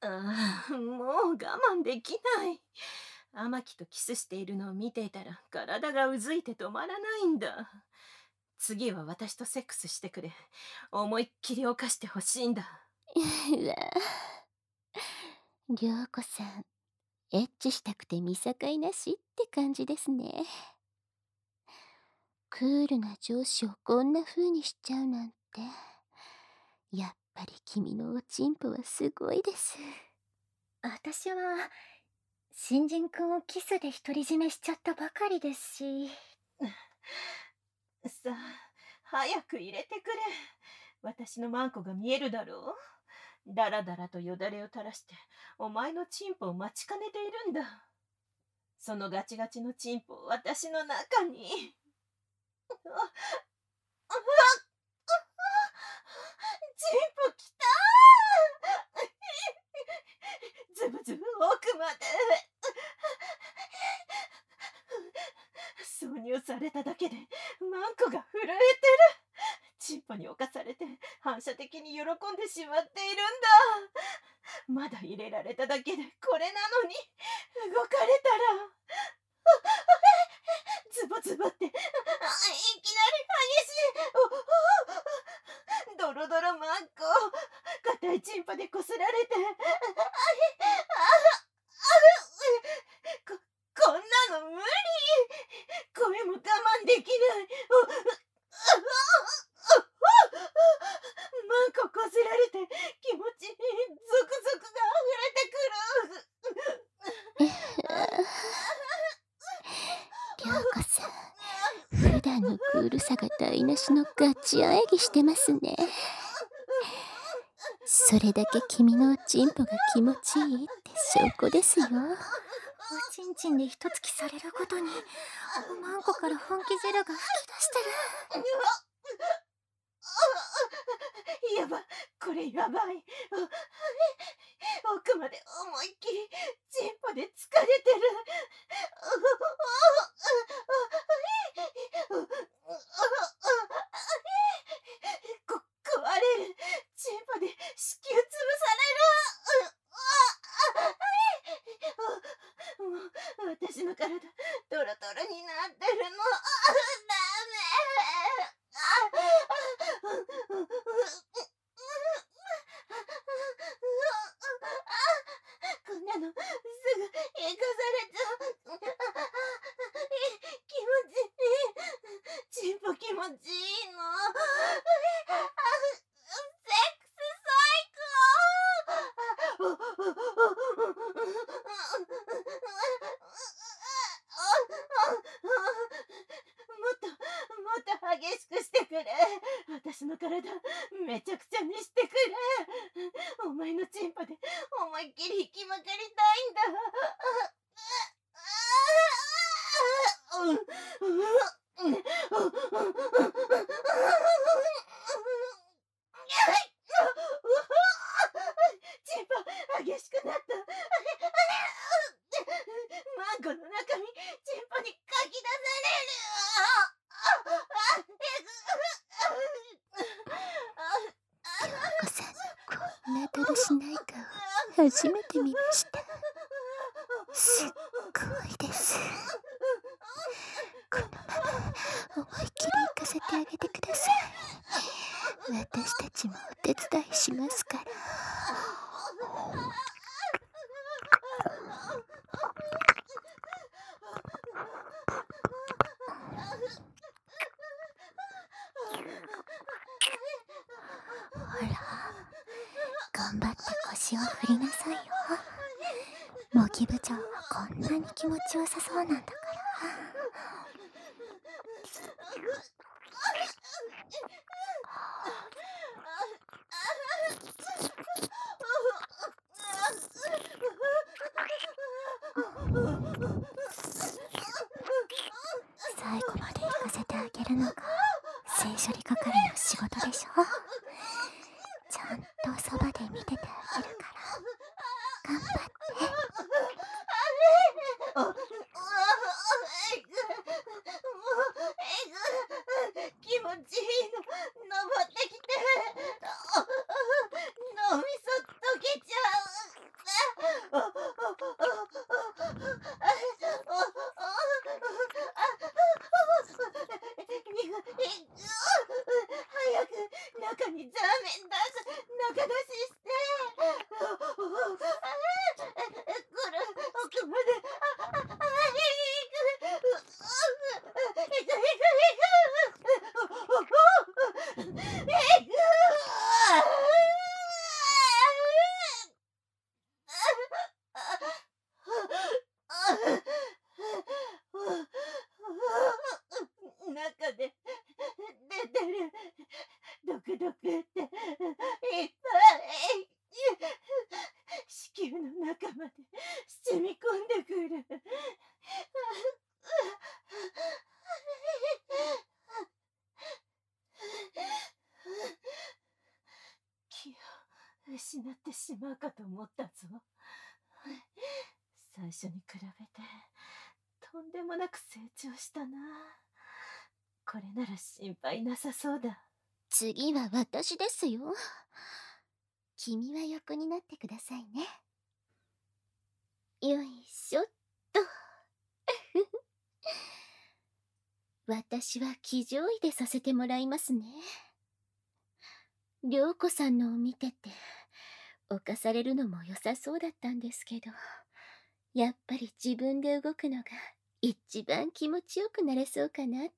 もう我慢できない。天樹とキスしているのを見ていたら体がうずいて止まらないんだ。次は私とセックスしてくれ。思いっきり犯してほしいんだ。 うわぁ、涼子さん、エッチしたくて見境なしって感じですね。クールな上司をこんな風にしちゃうなんて。やっぱり君のおちんぽはすごいです。 私は新人くんをキスで独り占めしちゃったばかりですし。 さあ、早く入れてくれ。私のマンコが見えるだろう。だらだらとよだれを垂らして、お前のチンポを待ちかねているんだ。そのガチガチのチンポを私の中に。あ、あ、チンポきたー。ズブズブ奥まで。挿入されただけでマンコが震えてる。チンポに侵されて反射的に喜んでしまっているんだ。まだ入れられただけでこれなのに動かれたらズボズボっていきなり激しいドロドロマンコ硬いチンポでこすられてこんなの無理。声も我慢できない。マンコこすられて気持ちいいゾクゾクが溢れてくる。 涼子さん、普段のクールさが台無しのガチ喘ぎしてますね。それだけ君のおちんぽが気持ちいいって証拠ですよ。 おちんちんで一突きされるごとにおまんこから本気汁が吹き出してる。 やばい、これやばい。奥まで思いっきりチンポで疲れてる。壊れる。チンポで子宮潰される。もう私の体ドロドロになってるの。ダメ。こんなのすぐ生かされちゃう。気持ちいい。チンポ気持ちいいの。セックス最高。もっと激しくしてくれ。私の体めちゃくちゃにしてくれ。お前のチンポで思いっきり引きまかりたいんだ。チンポ激しくなった。マンコの中身チンポにかき出さ涼子さんのこんなだらしない顔初めて見ました。すっごいです。このまま思いっきり行かせてあげてください。私たちもお手伝いしますから。ほら、頑張って腰を振りなさいよ。模擬部長はこんなに気持ちよさそうなんだから。最後まで行かせてあげるのが性処理係の仕事でしょ。ちゃんとそばで見ててあげるから頑張って。 気持ちいいの登ってきて脳みそ溶けちゃう。 中まで染み込んでくる。気を失ってしまうかと思ったぞ。最初に比べてとんでもなく成長したな。これなら心配なさそうだ。 次は私ですよ。君は横になってくださいね。よいしょっと。私は騎乗位でさせてもらいますね。涼子さんのを見てて侵されるのも良さそうだったんですけど、やっぱり自分で動くのが一番気持ちよくなれそうかなって。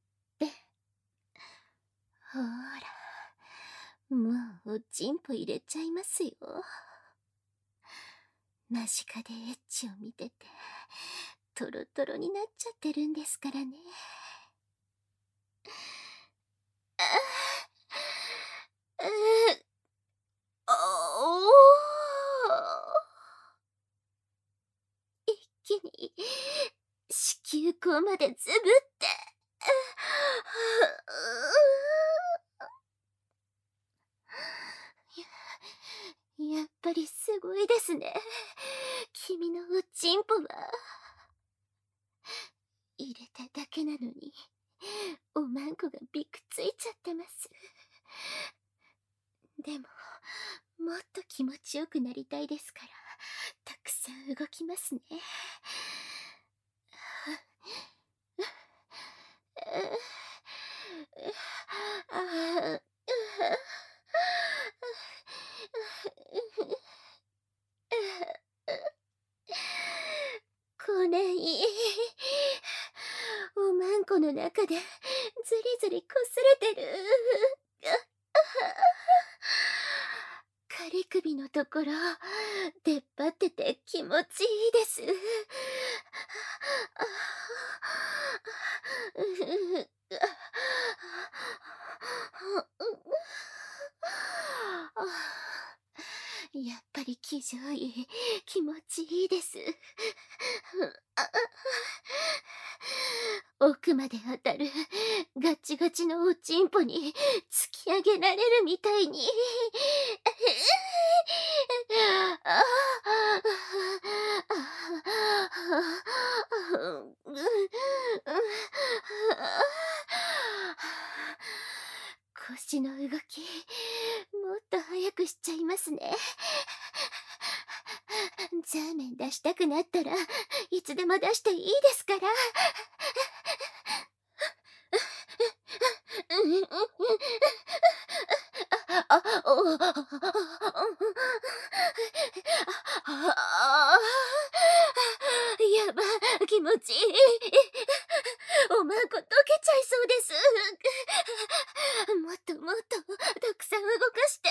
ほら、もうおちんぽ入れちゃいますよ。間近でエッチを見ててトロトロになっちゃってるんですからね。一気に子宮口までずぶって。やっぱりすごいですね、君のおちんぽは。入れただけなのにおまんこがびくついちゃってます。でももっと気持ちよくなりたいですから、たくさん動きますね。これいい。おまんこの中でずりずりこすれてる。仮首のところ出っ張ってて気持ちいいです。やっぱり騎乗位気持ちいいです。奥まで当たるガチガチのおちんぽに突き上げられるみたいに。腰の動きもっと早くしちゃいますね。ザーメン出したくなったらいつでも出していいですから。やば、気持ちいい。おまんこ溶けちゃいそうです。もっともっとたくさん動かして。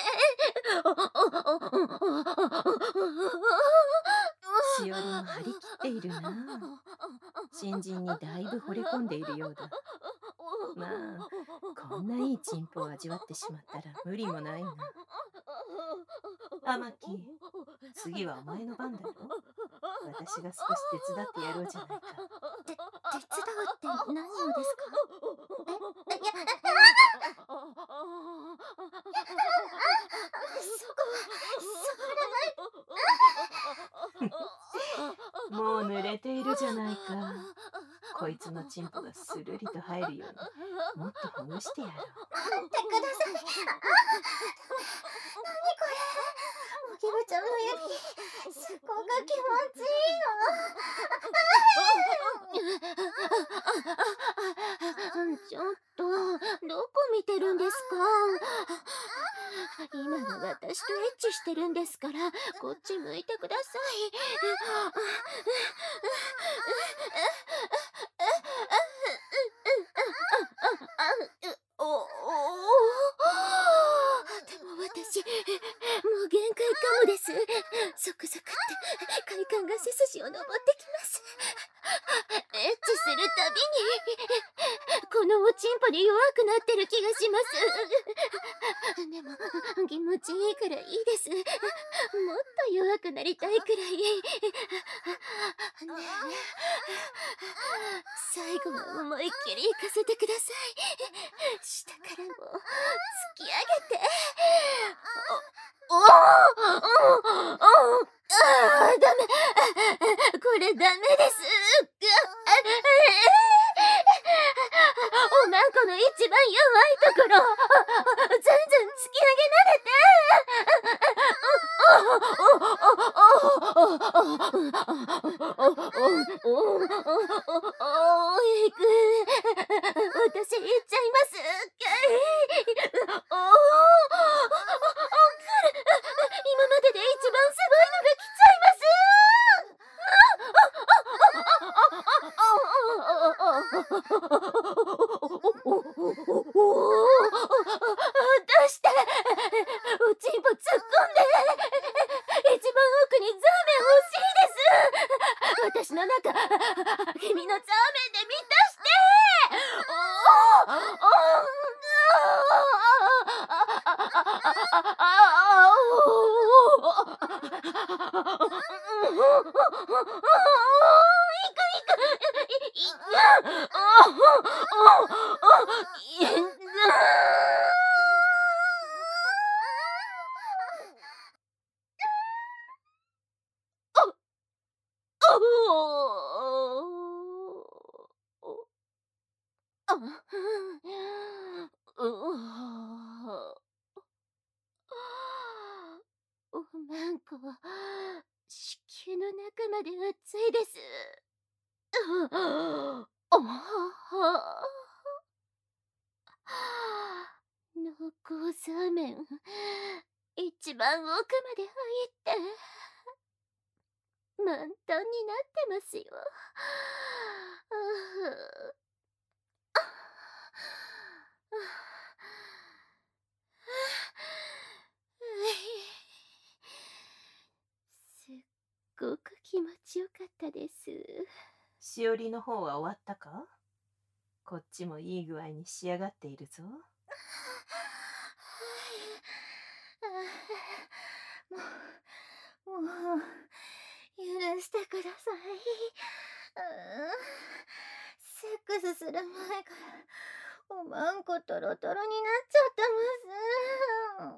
しおりも張り切っているな。新人にだいぶ惚れ込んでいるようだ。まあ、こんないいチンポを味わってしまったら無理もないな。アマキ、次はお前の番だろ。私が少し手伝ってやろうじゃないか。 手伝うって何をですか？ もう濡れているじゃないか。こいつのチンポがスルリと入るようにもっとほぐしてやろう。 待ってください。何これ。おぎぶちゃんの指すっごく気持ちいいの。ちょっとどこ見てるんですか？今の私とエッチしてるんですから、こっち向いてください。でも私もうう限界かもです。ゾクゾクって快感が背筋を登ってきます。エッチするたびにこのおちんぽに弱くなってる気がします。でも気持ちいいからいいです。もっと弱くなりたいくらい。ねえ、最後は思いっきり行かせてください。下からも突き上げて。ダメ。これダメです。おまんこの一番弱いところ全然突き上げられて。私行っちゃいます。今までで一番すごいのが来ちゃいます。出しておちんぽ突っ込んで一番奥にザーメン欲しいです。私の中君のザーメンで満たして。おまんこ子宮の中まで熱いです。濃厚ザーメン一番奥まで入って満タンになってますよ。すっごく気持ちよかったです。 しおりの方は終わったか？こっちもいい具合に仕上がっているぞ。 もう許してください。セックスする前からおまんこトロトロになっちゃってます。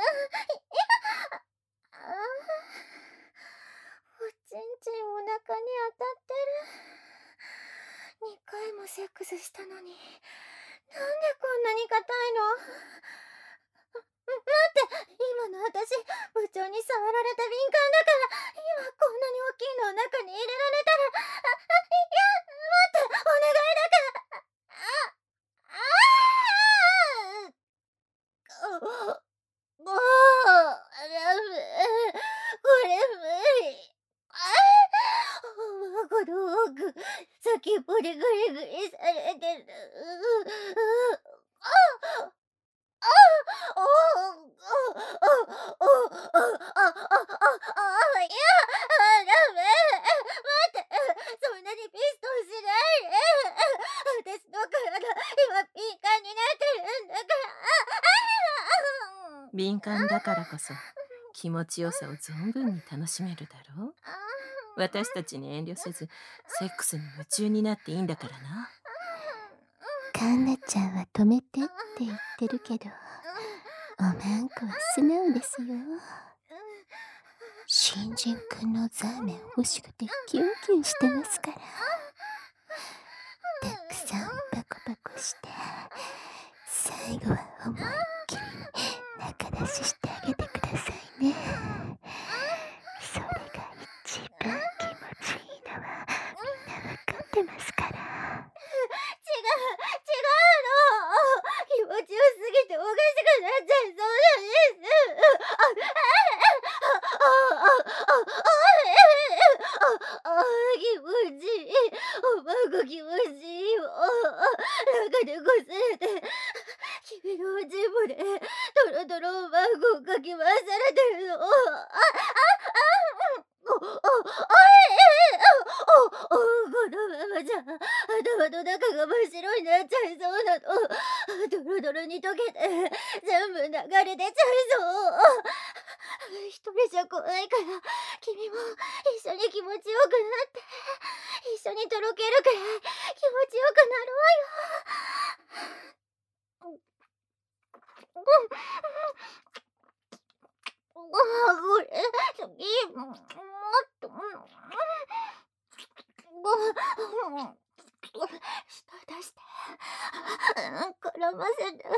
おちんちんお腹に当たってる。2回もセックスしたのになんでこんなに硬いの？待って、今の私部長に触られた敏感だから今こんなに大きいのを中に入れられたら。いや待って、お願いだから。ダメ、これ無理。おまんこの奥先っぽでグリグリされてる。いや、ダメ。待って、そんなにピストンしないで。私の体、今敏感になってるんだから。 敏感だからこそ気持ちよさを存分に楽しめるだろう。私たちに遠慮せずセックスに夢中になっていいんだからな。 カンナちゃんは止めてって言ってるけど、おまんこは素直ですよ。新人くんのザーメン欲しくてキュンキュンしてますから。たくさんパコパコして最後は思いっきり中出ししてあげてくださいね。それが一番気持ちいいのはみんなわかってますから。 違うの。気持ちよすぎておかしくなっちゃいそうなんです。気持ちいい。おまんこ気持ちいいよ。中でこすれて君のおちんぽでトロトロおまんこをかき回されてるの君も一緒に気持ちよくなって、一緒にとろけるくらい気持ちよくなろうよ。これ次もっと舌出して絡ませて。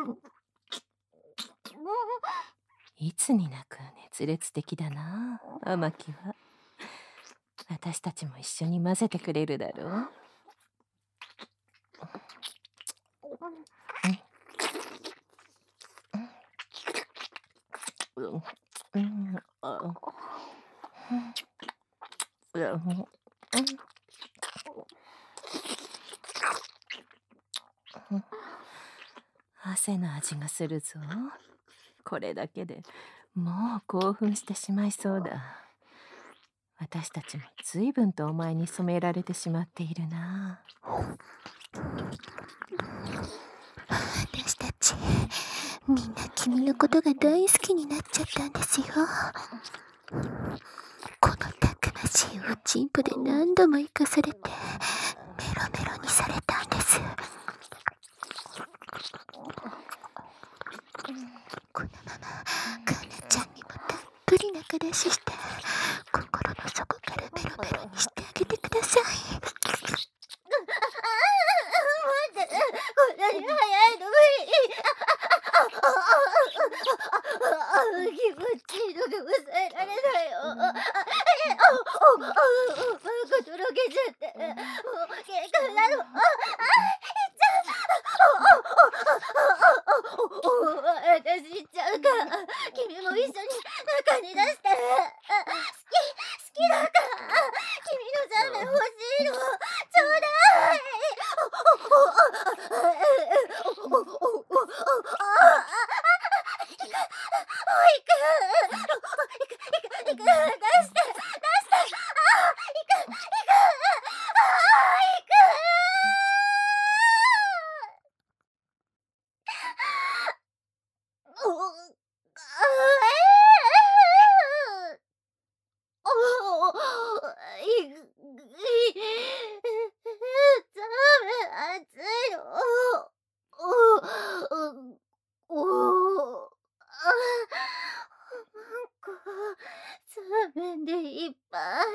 いつになく熱烈的だな、天木は。私たちも一緒に混ぜてくれるだろう。汗の味がするぞ。これだけでもう興奮してしまいそうだ。私たちも随分とお前に染められてしまっているな。 私たちみんな君のことが大好きになっちゃったんですよ。このたくましいおちんぽで何度も生かされてメロメロにされたんです。このままカーナちゃんにもたっぷり仲出しして心の底からメロメロにしてあげてください。 待って、こんなに早いの無理。気持ちいいのが抑えられないよ。なんかとろけちゃって、もう喧嘩なの。私行っちゃうから、君も一緒に中に出して。好きだから、君のザメ欲しいの。ちょうだい。出して。でいっぱい。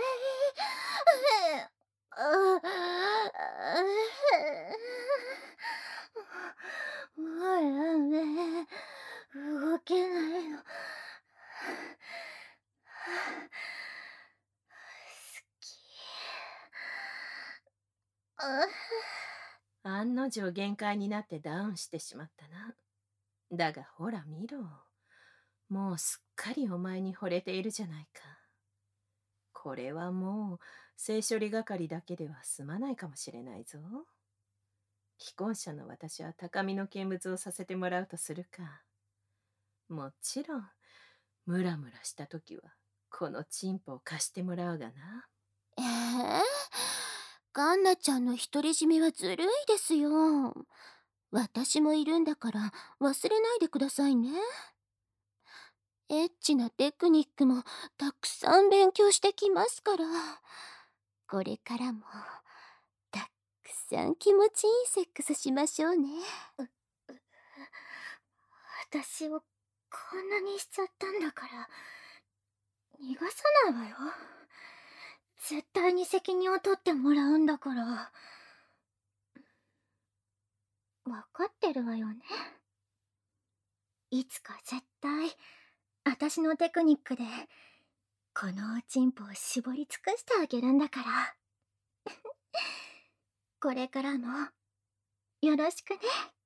もうダメ。動けないの。好き。 案の定限界になってダウンしてしまったな。だがほら見ろ。もうすっかりお前に惚れているじゃないか。これはもう性処理係だけでは済まないかもしれないぞ。既婚者の私は高みの見物をさせてもらうとするか。もちろんムラムラしたときはこのチンポを貸してもらうがな。 カンナちゃんの独り占めはずるいですよ。私もいるんだから忘れないでくださいね。エッチなテクニックもたくさん勉強してきますから。これからもたくさん気持ちいいセックスしましょうね。 私をこんなにしちゃったんだから逃がさないわよ。絶対に責任を取ってもらうんだから。わかってるわよね。いつか絶対私のテクニックでこのおちんぽを絞り尽くしてあげるんだから。これからもよろしくね。